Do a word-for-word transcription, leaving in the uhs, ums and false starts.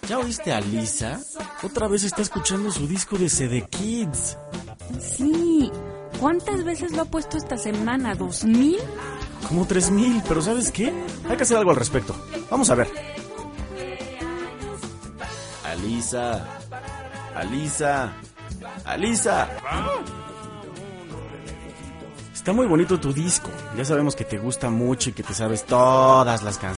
¿Ya oíste a Lisa? Otra vez está escuchando su disco de C D Kids. Sí. ¿Cuántas veces lo ha puesto esta semana? ¿Dos mil? Como tres mil, pero ¿sabes qué? Hay que hacer algo al respecto. Vamos a ver. Alisa, Alisa, Alisa. Está muy bonito tu disco. Ya sabemos que te gusta mucho y que te sabes todas las canciones.